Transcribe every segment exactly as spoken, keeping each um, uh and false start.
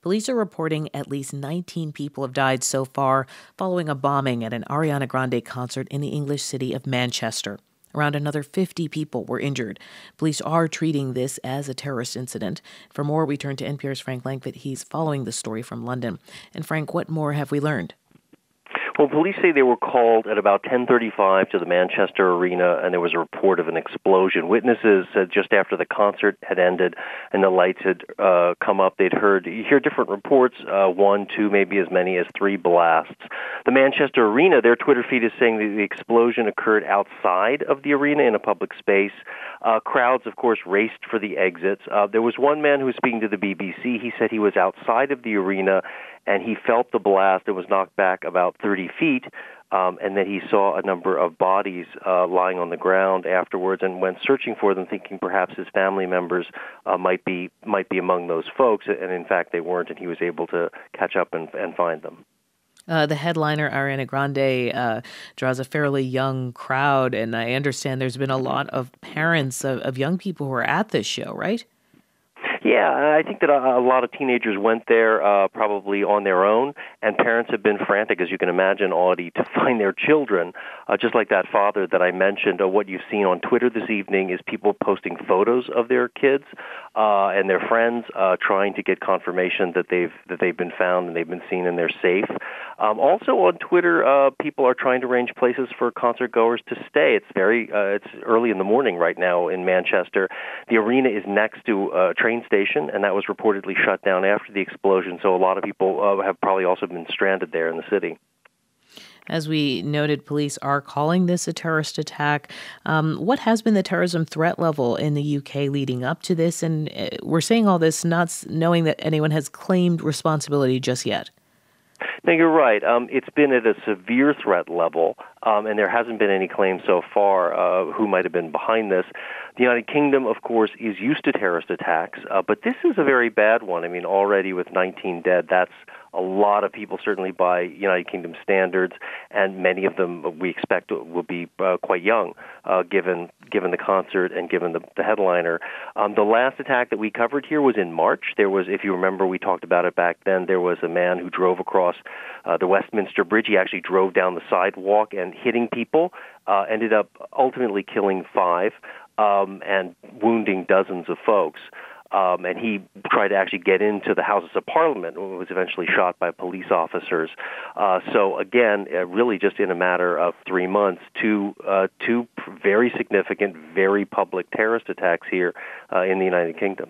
Police are reporting at least nineteen people have died so far following a bombing at an Ariana Grande concert in the English city of Manchester. Around another fifty people were injured. Police are treating this as a terrorist incident. For more, we turn to N P R's Frank Langfitt. He's following the story from London. And Frank, what more have we learned? Well, police say they were called at about ten thirty-five to the Manchester Arena, and there was a report of an explosion. Witnesses said just after the concert had ended and the lights had uh, come up, they'd heard, you hear different reports, uh, one, two, maybe as many as three blasts. The Manchester Arena, their Twitter feed is saying that the explosion occurred outside of the arena in a public space. Uh, crowds, of course, raced for the exits. Uh, there was one man who was speaking to the B B C. He said he was outside of the arena and he felt the blast and was knocked back about thirty feet, um, and then he saw a number of bodies uh, lying on the ground afterwards and went searching for them, thinking perhaps his family members uh, might be might be among those folks, and in fact they weren't, and he was able to catch up and, and find them. Uh, the headliner, Ariana Grande, uh, draws a fairly young crowd, and I understand there's been a lot of parents of, of young people who are at this show, right? Yeah, I think that a, a lot of teenagers went there uh, probably on their own, and parents have been frantic, as you can imagine, Audie, to find their children. Uh, just like that father that I mentioned, uh, what you've seen on Twitter this evening is people posting photos of their kids uh, and their friends, uh, trying to get confirmation that they've that they've been found and they've been seen and they're safe. Um, also on Twitter, uh, people are trying to arrange places for concert goers to stay. It's very uh, it's early in the morning right now in Manchester. The arena is next to a train station, and that was reportedly shut down after the explosion. So a lot of people uh, have probably also been stranded there in the city. As we noted, police are calling this a terrorist attack. Um, what has been the terrorism threat level in the U K leading up to this? And we're saying all this not knowing that anyone has claimed responsibility just yet. No, you're right. Um, it's been at a severe threat level, um, and there hasn't been any claim so far uh, who might have been behind this. The United Kingdom, of course, is used to terrorist attacks, uh, but this is a very bad one. I mean, already with nineteen dead, that's a lot of people, certainly by United Kingdom standards, and many of them we expect will be uh, quite young, uh, given given the concert and given the, the headliner. Um, the last attack that we covered here was in March. There was, if you remember, we talked about it back then, there was a man who drove across uh, the Westminster Bridge. He actually drove down the sidewalk and hitting people, uh, ended up ultimately killing five um, and wounding dozens of folks. Um, and he tried to actually get into the Houses of Parliament and was eventually shot by police officers. Uh, so again, uh, really just in a matter of three months, two, uh, two very significant, very public terrorist attacks here uh, in the United Kingdom.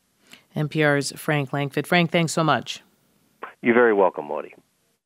N P R's Frank Langfitt. Frank, thanks so much. You're very welcome, Maudie.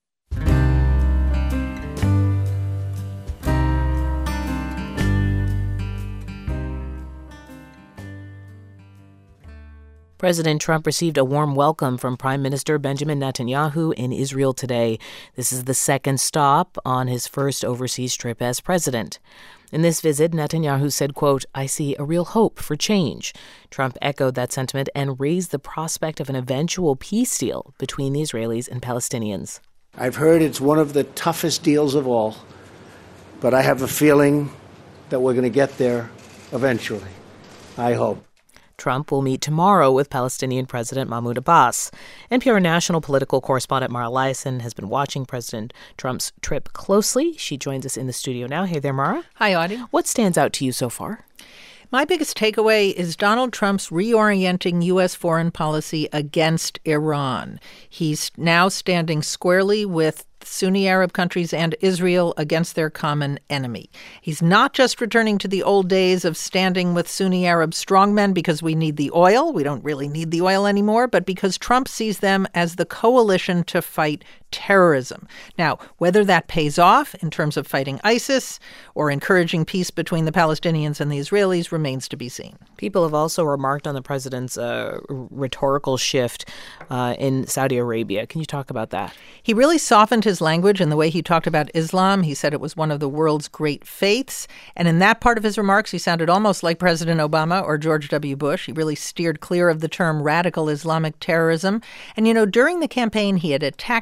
President Trump received a warm welcome from Prime Minister Benjamin Netanyahu in Israel today. This is the second stop on his first overseas trip as president. In this visit, Netanyahu said, quote, "I see a real hope for change." Trump echoed that sentiment and raised the prospect of an eventual peace deal between the Israelis and Palestinians. I've heard it's one of the toughest deals of all, but I have a feeling that we're going to get there eventually. I hope. Trump will meet tomorrow with Palestinian President Mahmoud Abbas. N P R national political correspondent Mara Liasson has been watching President Trump's trip closely. She joins us in the studio now. Hey there, Mara. Hi, Audie. What stands out to you so far? My biggest takeaway is Donald Trump's reorienting U S foreign policy against Iran. He's now standing squarely with Sunni Arab countries and Israel against their common enemy. He's not just returning to the old days of standing with Sunni Arab strongmen because we need the oil. We don't really need the oil anymore, but because Trump sees them as the coalition to fight terrorism. Now, whether that pays off in terms of fighting ISIS or encouraging peace between the Palestinians and the Israelis remains to be seen. People have also remarked on the president's uh, rhetorical shift uh, in Saudi Arabia. Can you talk about that? He really softened his language in the way he talked about Islam. He said it was one of the world's great faiths. And in that part of his remarks, he sounded almost like President Obama or George W. Bush. He really steered clear of the term radical Islamic terrorism. And, you know, during the campaign, he had attacked Saudi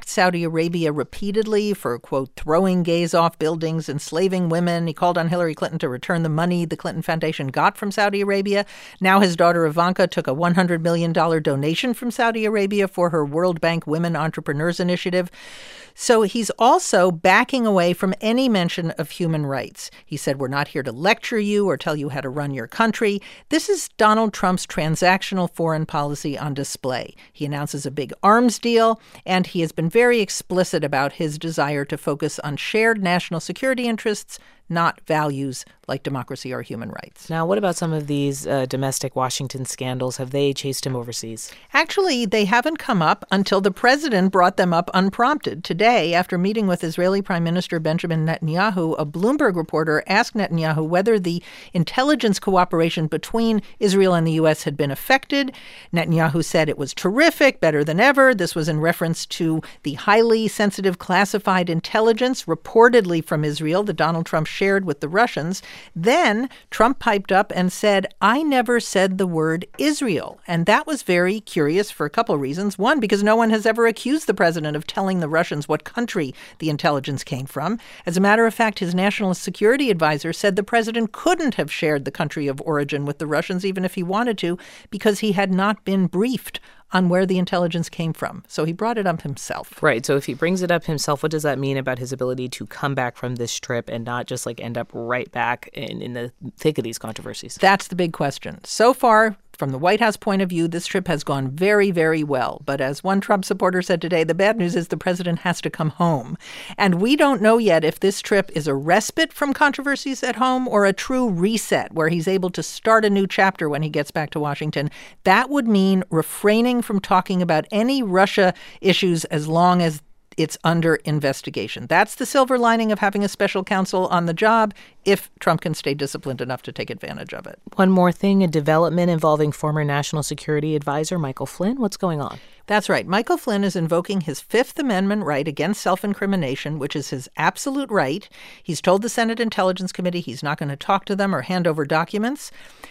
Arabia repeatedly for, quote, throwing gays off buildings, enslaving women. He called on Hillary Clinton to return the money the Clinton Foundation got from Saudi Arabia. Now his daughter Ivanka took a one hundred million dollars donation from Saudi Arabia for her World Bank Women Entrepreneurs Initiative. So he's also backing away from any mention of human rights. He said, we're not here to lecture you or tell you how to run your country. This is Donald Trump's transactional foreign policy on display. He announces a big arms deal, and he has been very explicit about his desire to focus on shared national security interests, not values like democracy or human rights. Now, what about some of these uh, domestic Washington scandals? Have they chased him overseas? Actually, they haven't come up until the president brought them up unprompted. Today, after meeting with Israeli Prime Minister Benjamin Netanyahu, a Bloomberg reporter asked Netanyahu whether the intelligence cooperation between Israel and the U S had been affected. Netanyahu said it was terrific, better than ever. This was in reference to the highly sensitive classified intelligence reportedly from Israel that Donald Trump shared with the Russians. Then Trump piped up and said, I never said the word Israel. And that was very curious for a couple of reasons. One, because no one has ever accused the president of telling the Russians what country the intelligence came from. As a matter of fact, his national security advisor said the president couldn't have shared the country of origin with the Russians, even if he wanted to, because he had not been briefed on where the intelligence came from. So he brought it up himself. Right. So if he brings it up himself, what does that mean about his ability to come back from this trip and not just like end up right back in, in the thick of these controversies? That's the big question. So far, from the White House point of view, this trip has gone very, very well. But as one Trump supporter said today, the bad news is the president has to come home. And we don't know yet if this trip is a respite from controversies at home or a true reset where he's able to start a new chapter when he gets back to Washington. That would mean refraining from talking about any Russia issues as long as it's under investigation. That's the silver lining of having a special counsel on the job if Trump can stay disciplined enough to take advantage of it. One more thing, a development involving former National Security Advisor Michael Flynn. What's going on? That's right. Michael Flynn is invoking his Fifth Amendment right against self-incrimination, which is his absolute right. He's told the Senate Intelligence Committee he's not going to talk to them or hand over documents.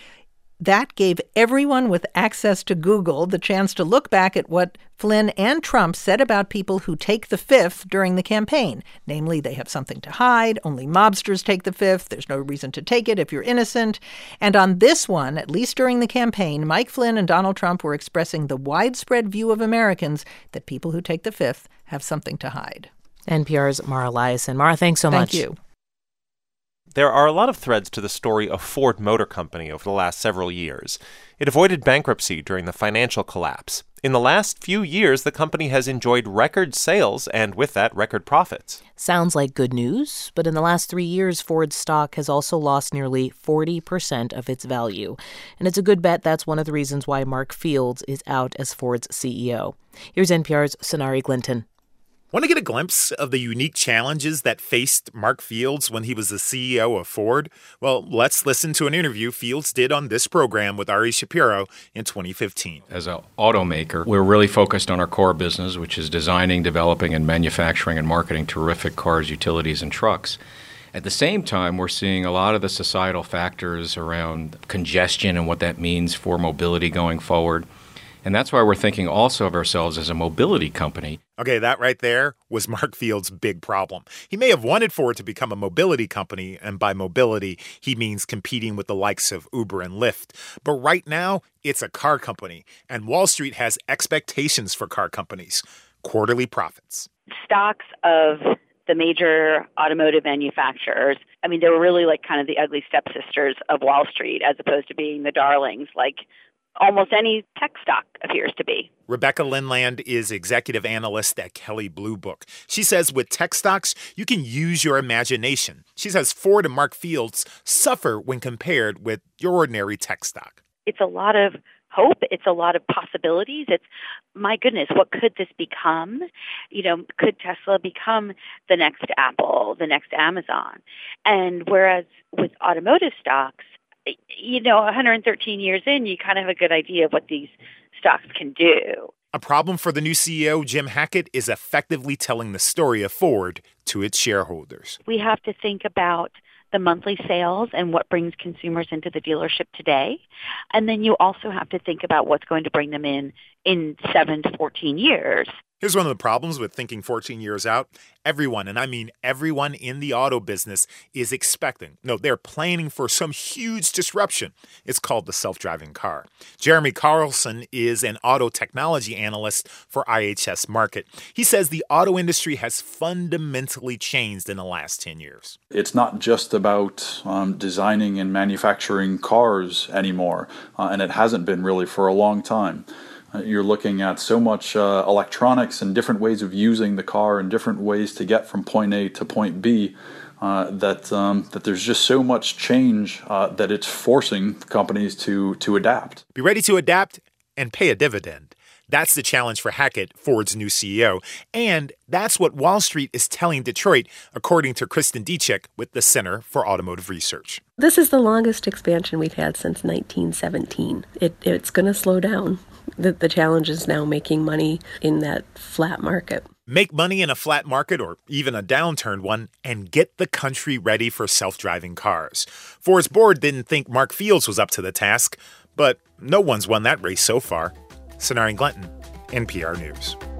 That gave everyone with access to Google the chance to look back at what Flynn and Trump said about people who take the Fifth during the campaign. Namely, they have something to hide. Only mobsters take the Fifth. There's no reason to take it if you're innocent. And on this one, at least during the campaign, Mike Flynn and Donald Trump were expressing the widespread view of Americans that people who take the Fifth have something to hide. N P R's Mara Liasson. Mara, thanks so much. Thank you. There are a lot of threads to the story of Ford Motor Company over the last several years. It avoided bankruptcy during the financial collapse. In the last few years, the company has enjoyed record sales and, with that, record profits. Sounds like good news, but in the last three years, Ford's stock has also lost nearly forty percent of its value. And it's a good bet that's one of the reasons why Mark Fields is out as Ford's C E O. Here's N P R's Sonari Glinton. Want to get a glimpse of the unique challenges that faced Mark Fields when he was the C E O of Ford? Well, let's listen to an interview Fields did on this program with Ari Shapiro in twenty fifteen. As an automaker, we're really focused on our core business, which is designing, developing, and manufacturing and marketing terrific cars, utilities, and trucks. At the same time, we're seeing a lot of the societal factors around congestion and what that means for mobility going forward. And that's why we're thinking also of ourselves as a mobility company. Okay, that right there was Mark Fields' big problem. He may have wanted Ford to become a mobility company, and by mobility, he means competing with the likes of Uber and Lyft. But right now, it's a car company, and Wall Street has expectations for car companies: quarterly profits. Stocks of the major automotive manufacturers, I mean, they were really like kind of the ugly stepsisters of Wall Street, as opposed to being the darlings like almost any tech stock appears to be. Rebecca Lindland is executive analyst at Kelley Blue Book. She says with tech stocks, you can use your imagination. She says Ford and Mark Fields suffer when compared with your ordinary tech stock. It's a lot of hope. It's a lot of possibilities. It's, my goodness, what could this become? You know, could Tesla become the next Apple, the next Amazon? And whereas with automotive stocks, you know, one hundred thirteen years in, you kind of have a good idea of what these stocks can do. A problem for the new C E O, Jim Hackett, is effectively telling the story of Ford to its shareholders. We have to think about the monthly sales and what brings consumers into the dealership today. And then you also have to think about what's going to bring them in in seven to fourteen years. Here's one of the problems with thinking fourteen years out. Everyone, and I mean everyone in the auto business, is expecting, no, they're planning for some huge disruption. It's called the self-driving car. Jeremy Carlson is an auto technology analyst for I H S Markit. He says the auto industry has fundamentally changed in the last ten years. It's not just about um, designing and manufacturing cars anymore, uh, and it hasn't been really for a long time. You're looking at so much uh, electronics and different ways of using the car and different ways to get from point A to point B uh, that um, that there's just so much change uh, that it's forcing companies to to adapt. Be ready to adapt and pay a dividend. That's the challenge for Hackett, Ford's new C E O. And that's what Wall Street is telling Detroit, according to Kristen Dichik with the Center for Automotive Research. This is the longest expansion we've had since nineteen seventeen. It, it's going to slow down. The, the challenge is now making money in that flat market. Make money in a flat market or even a downturned one and get the country ready for self-driving cars. Ford's board didn't think Mark Fields was up to the task, but no one's won that race so far. Sonari Glenton, N P R News.